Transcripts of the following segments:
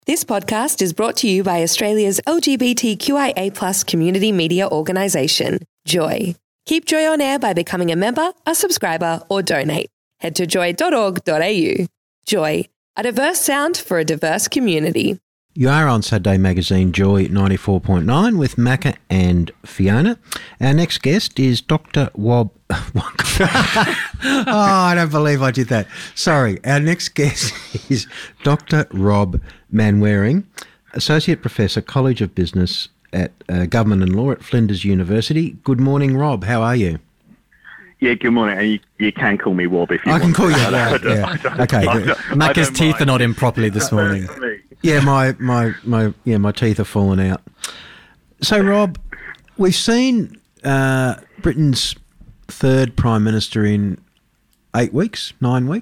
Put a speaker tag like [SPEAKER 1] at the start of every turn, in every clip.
[SPEAKER 1] This podcast is brought to you by Australia's LGBTQIA+ community media organisation, Joy. Keep Joy on air by becoming a member, a subscriber, or donate. Head to joy.org.au. Joy, a diverse sound for a diverse community.
[SPEAKER 2] You are on Saturday Magazine Joy 94.9 with Macca and Fiona. Our next guest is Dr. Wob... I don't believe I did that. Sorry. Our next guest is Dr. Rob Manwaring, Associate Professor, College of Business at Government and Law at Flinders University. Good morning, Rob. How are you?
[SPEAKER 3] Yeah, good morning. And you can call me Wob if you want.
[SPEAKER 2] I can call you Wob, yeah. Okay.
[SPEAKER 4] Macca's teeth are not in properly this morning.
[SPEAKER 2] Yeah, my teeth are falling out. So, Rob, we've seen Britain's third Prime Minister in 9 weeks.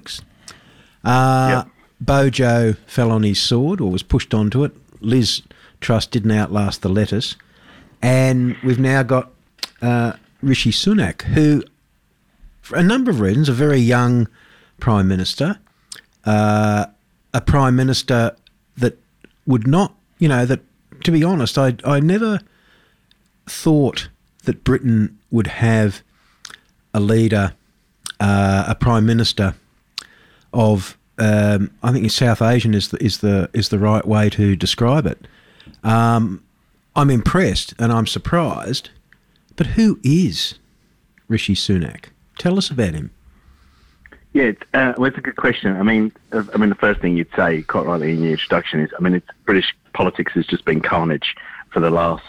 [SPEAKER 3] Yep.
[SPEAKER 2] Bojo fell on his sword or was pushed onto it. Liz Truss didn't outlast the lettuce. And we've now got Rishi Sunak, who, for a number of reasons, a very young Prime Minister, a Prime Minister that would not, that, to be honest, I never thought that Britain would have a leader, a Prime Minister of, I think South Asian is the right way to describe it. I'm impressed and I'm surprised, but who is Rishi Sunak? Tell us about him.
[SPEAKER 3] Yeah, well, it's a good question. I mean, the first thing you'd say, quite rightly in your introduction, is, British politics has just been carnage for the last,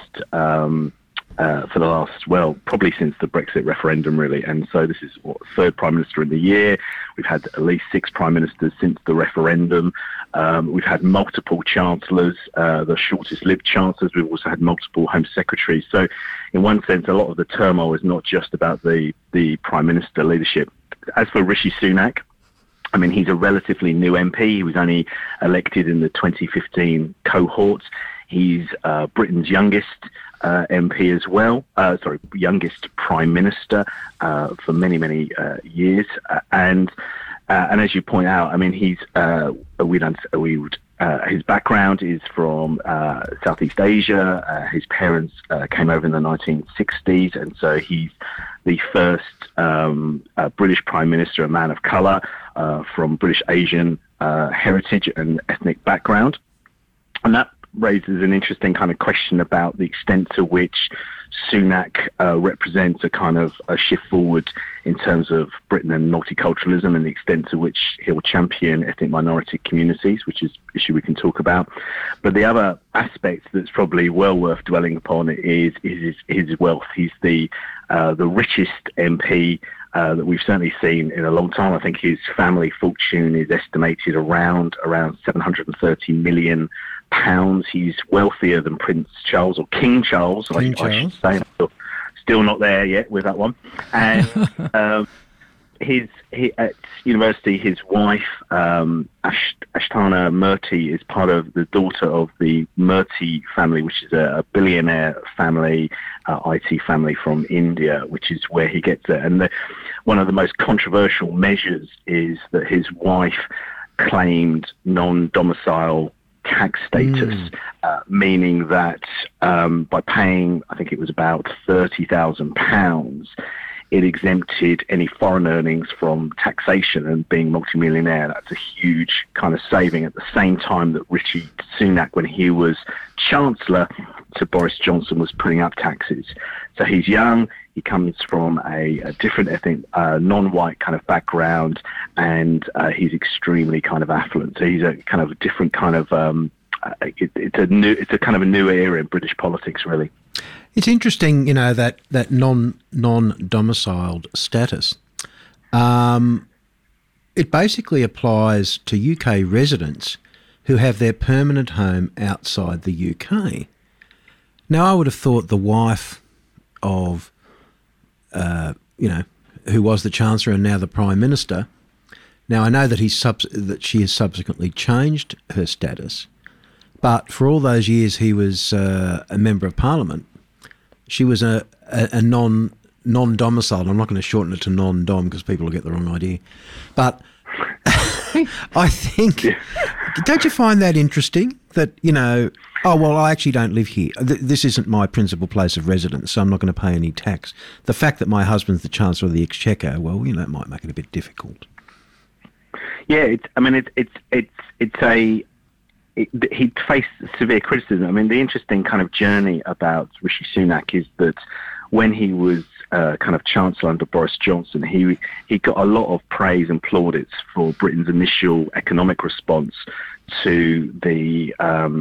[SPEAKER 3] probably since the Brexit referendum, really. And so this is third Prime Minister in the year. We've had at least 6 Prime Ministers since the referendum. We've had multiple Chancellors, the shortest-lived Chancellors. We've also had multiple Home Secretaries. So in one sense, a lot of the turmoil is not just about the Prime Minister leadership. As for Rishi Sunak, he's a relatively new MP. He was only elected in the 2015 cohort. He's Britain's youngest MP as well. Youngest Prime Minister for many, many years. And as you point out, he's his background is from Southeast Asia. His parents came over in the 1960s, and so he's the first British Prime Minister, a man of colour from British Asian heritage and ethnic background. And that raises an interesting kind of question about the extent to which Sunak represents a kind of a shift forward in terms of Britain and multiculturalism, and the extent to which he'll champion ethnic minority communities, which is an issue we can talk about. But the other aspect that's probably well worth dwelling upon is his wealth. He's the richest MP that we've certainly seen in a long time. I think his family fortune is estimated around £730 million. He's wealthier than Prince Charles, or King Charles, I should say. Still not there yet with that one. And at university, his wife, Ashtana Murthy, is part of the daughter of the Murthy family, which is a billionaire family, IT family from India, which is where he gets it. And one of the most controversial measures is that his wife claimed non-domicile tax status, meaning that by paying, I think it was about £30,000, it exempted any foreign earnings from taxation, and being multimillionaire, that's a huge kind of saving at the same time that Rishi Sunak, when he was Chancellor to Boris Johnson, was putting up taxes. So he's young, he comes from a different ethnic, non-white kind of background, and he's extremely kind of affluent. So he's a kind of a different kind of, it's a kind of a new era in British politics, really.
[SPEAKER 2] It's interesting, that non-domiciled status. It basically applies to UK residents who have their permanent home outside the UK. Now, I would have thought the wife of, who was the Chancellor and now the Prime Minister. Now, I know that she has subsequently changed her status, but for all those years he was a Member of Parliament. She was a non-domiciled. I'm not going to shorten it to non-dom because people will get the wrong idea. But I think Don't you find that interesting? That, oh, well, I actually don't live here. This isn't my principal place of residence, so I'm not going to pay any tax. The fact that my husband's the Chancellor of the Exchequer, well, it might make it a bit difficult.
[SPEAKER 3] Yeah, he faced severe criticism. I mean, the interesting kind of journey about Rishi Sunak is that when he was kind of Chancellor under Boris Johnson, he got a lot of praise and plaudits for Britain's initial economic response to the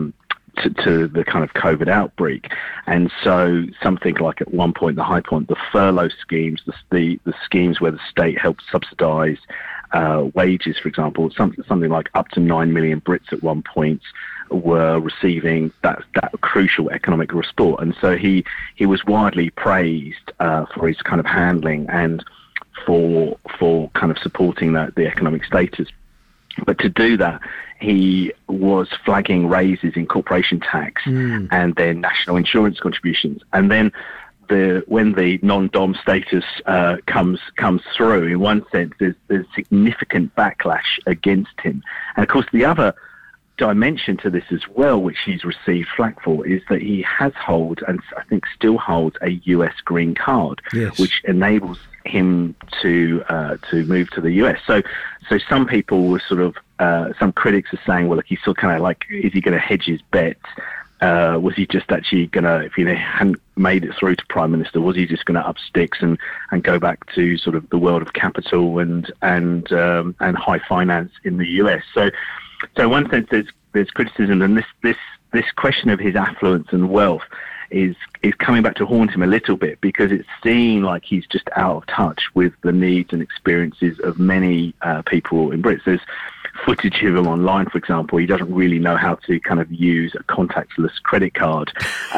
[SPEAKER 3] to the kind of COVID outbreak. And so something like at one point, the high point, the furlough schemes, the schemes where the state helped subsidise wages, for example, something like up to 9 million Brits at one point were receiving that crucial economic support. And so he was widely praised for his kind of handling and for kind of supporting the economic status. But to do that, he was flagging raises in corporation tax and then national insurance contributions. And then when the non-dom status comes through, in one sense, there's significant backlash against him. And of course, the other dimension to this as well, which he's received flack for, is that he has held, and I think still holds, a US green card, yes, which enables him to move to the US. So some people were sort of, some critics are saying, well, look, he's still kind of like, is he going to hedge his bets? Was he just actually going to, if he hadn't made it through to Prime Minister, was he just going to up sticks and go back to sort of the world of capital and high finance in the US? So in one sense, there's criticism, and this question of his affluence and wealth is coming back to haunt him a little bit, because it's seen like he's just out of touch with the needs and experiences of many people in Britain. There's footage of him online, for example. He doesn't really know how to kind of use a contactless credit card.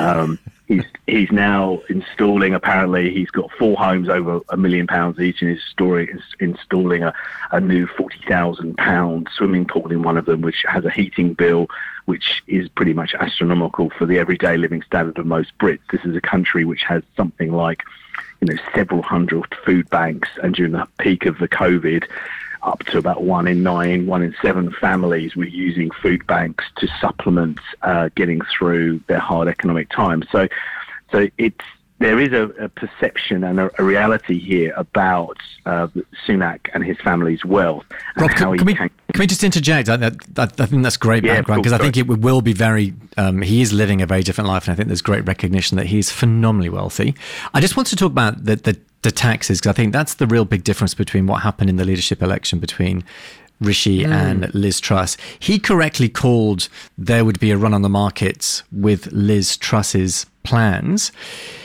[SPEAKER 3] He's now installing, apparently, he's got 4 homes over £1 million each, and he's installing a new £40,000 swimming pool in one of them, which has a heating bill which is pretty much astronomical for the everyday living standard of most Brits. This is a country which has something like, several hundred food banks, and during the peak of the COVID, up to about 1 in 9, 1 in 7 families were using food banks to supplement getting through their hard economic times. So there is a perception and a reality here about Sunak and his family's wealth. And
[SPEAKER 4] Rob, can we just interject? I think that's great background, because I think it will be very... he is living a very different life, and I think there's great recognition that he's phenomenally wealthy. I just want to talk about the taxes, because I think that's the real big difference between what happened in the leadership election between Rishi and Liz Truss. He correctly called there would be a run on the markets with Liz Truss's plans.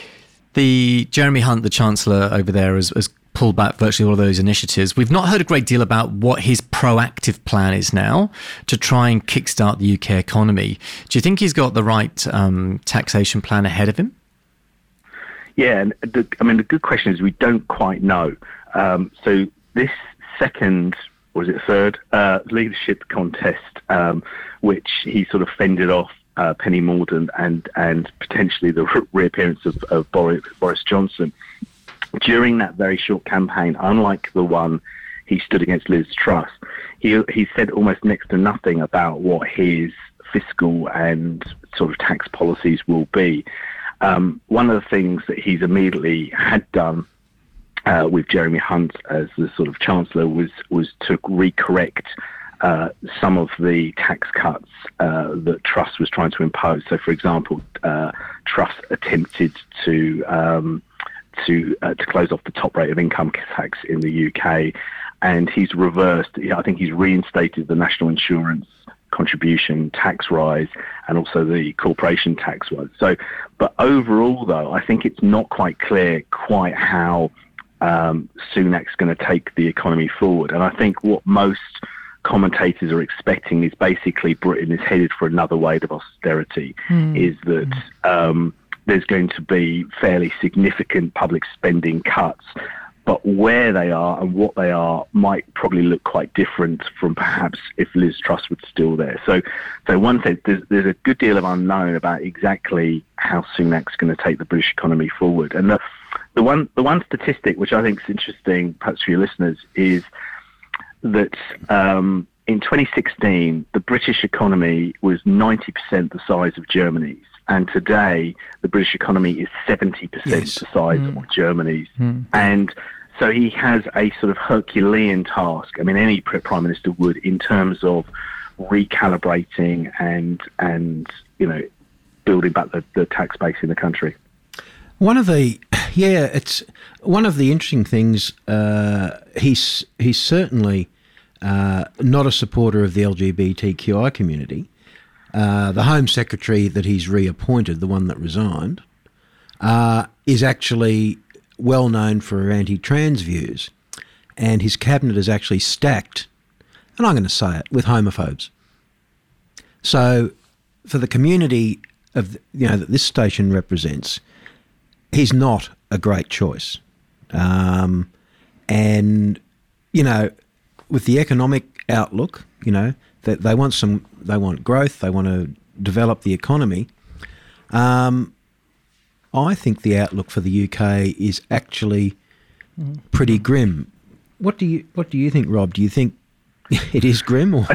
[SPEAKER 4] The Jeremy Hunt, the Chancellor over there, has pulled back virtually all of those initiatives. We've not heard a great deal about what his proactive plan is now to try and kickstart the UK economy. Do you think he's got the right taxation plan ahead of him?
[SPEAKER 3] Yeah, and the good question is we don't quite know. So this second, or is it third, leadership contest, which he sort of fended off Penny Mordaunt and potentially the reappearance of Boris Johnson. During that very short campaign, unlike the one he stood against Liz Truss, he said almost next to nothing about what his fiscal and sort of tax policies will be. One of the things that he's immediately had done with Jeremy Hunt as the sort of Chancellor was to recorrect some of the tax cuts that Truss was trying to impose. So, for example, Truss attempted to close off the top rate of income tax in the UK, and he's reversed. I think he's reinstated the national insurance contribution tax rise and also the corporation tax rise. So, but overall, though, I think it's not quite clear how Sunak's going to take the economy forward. And I think what most commentators are expecting is basically Britain is headed for another wave of austerity, is that there's going to be fairly significant public spending cuts, but where they are and what they are might probably look quite different from perhaps if Liz Truss was still there. So one sense, there's a good deal of unknown about exactly how Sunak's going to take the British economy forward. And the one statistic which I think is interesting, perhaps for your listeners, is that in 2016, the British economy was 90% the size of Germany's. And today, the British economy is 70% the size of Germany's. And so he has a sort of Herculean task. I mean, any prime minister would, in terms of recalibrating and building back the tax base in the country.
[SPEAKER 2] It's one of the interesting things. He's certainly not a supporter of the LGBTQI community. The Home Secretary that he's reappointed, the one that resigned, is actually well known for her anti-trans views, and his cabinet is actually stacked, and I'm going to say it, with homophobes. So, for the community of that this station represents, he's not a great choice. And with the economic outlook, that they want growth, they want to develop the economy. I think the outlook for the UK is actually pretty grim. What do you think, Rob? Do you think it is grim, or?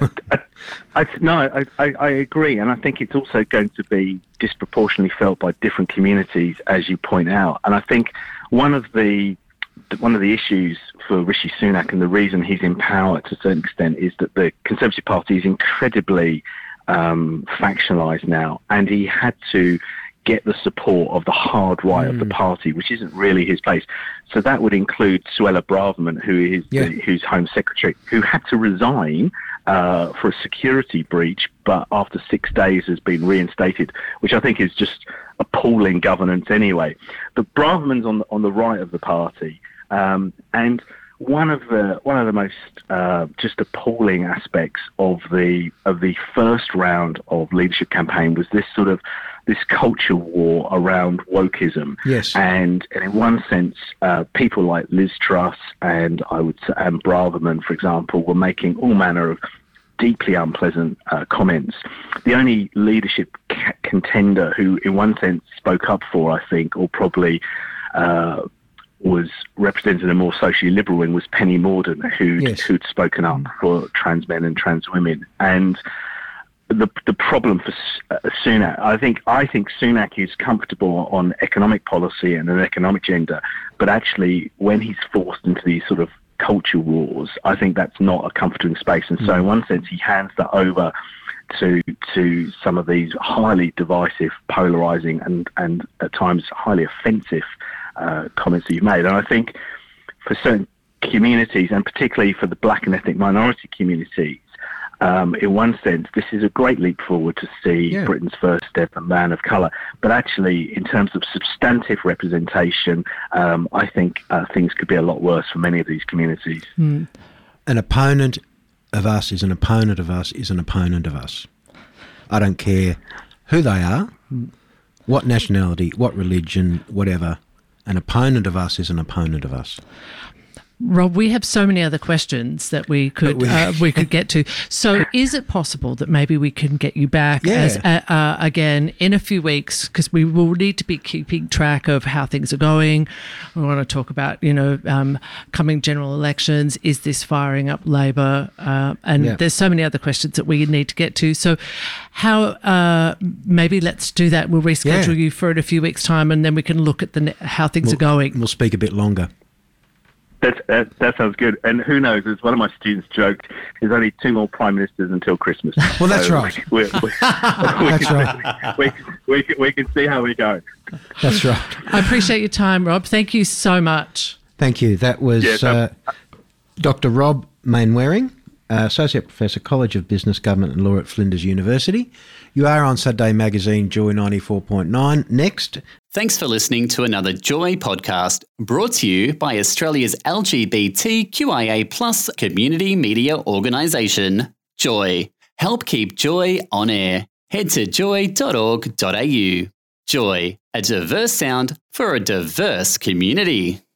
[SPEAKER 3] I agree, and I think it's also going to be disproportionately felt by different communities, as you point out. And I think one of the issues for Rishi Sunak, and the reason he's in power to a certain extent, is that the Conservative Party is incredibly factionalised now, and he had to get the support of the hard right of the party, which isn't really his place. So that would include Suella Braverman, who's Home Secretary, who had to resign for a security breach, but after 6 days has been reinstated, which I think is just appalling governance anyway. But Braverman's on the right of the party, and one of the most just appalling aspects of the first round of leadership campaign was this culture war around wokeism.
[SPEAKER 2] Yes.
[SPEAKER 3] And in one sense, people like Liz Truss and Braverman, for example, were making all manner of deeply unpleasant comments. The only leadership contender who, in one sense, spoke up for, I think, or probably was representing a more socially liberal wing, was Penny Mordaunt, who'd spoken up for trans men and trans women. And the problem for Sunak, I think Sunak is comfortable on economic policy and an economic agenda, but actually when he's forced into these sort of culture wars, I think that's not a comforting space. And so in one sense, he hands that over to some of these highly divisive, polarising and at times highly offensive comments that you've made. And I think for certain communities, and particularly for the black and ethnic minority communities, in one sense, this is a great leap forward to see Britain's first ever man of colour. But actually, in terms of substantive representation, I think things could be a lot worse for many of these communities.
[SPEAKER 2] An opponent of us is an opponent of us is an opponent of us. I don't care who they are, what nationality, what religion, whatever. An opponent of us is an opponent of us.
[SPEAKER 5] Rob, we have so many other questions that we could get to. So is it possible that maybe we can get you back as again in a few weeks, because we will need to be keeping track of how things are going. We want to talk about, coming general elections. Is this firing up Labor? There's so many other questions that we need to get to. So how maybe let's do that. We'll reschedule you for in a few weeks' time, and then we can look at how things are going. We'll
[SPEAKER 2] speak a bit longer.
[SPEAKER 3] That sounds good. And who knows, as one of my students joked, there's only 2 more prime ministers until Christmas.
[SPEAKER 2] Well, that's right.
[SPEAKER 3] We can see how we go.
[SPEAKER 2] That's right.
[SPEAKER 5] I appreciate your time, Rob. Thank you so much.
[SPEAKER 2] Thank you. That was Dr. Rob Mainwaring, Associate Professor, College of Business, Government and Law at Flinders University. You are on Saturday Magazine, Joy 94.9. Next.
[SPEAKER 6] Thanks for listening to another Joy podcast brought to you by Australia's LGBTQIA+ community media organisation, Joy. Help keep Joy on air. Head to joy.org.au. Joy, a diverse sound for a diverse community.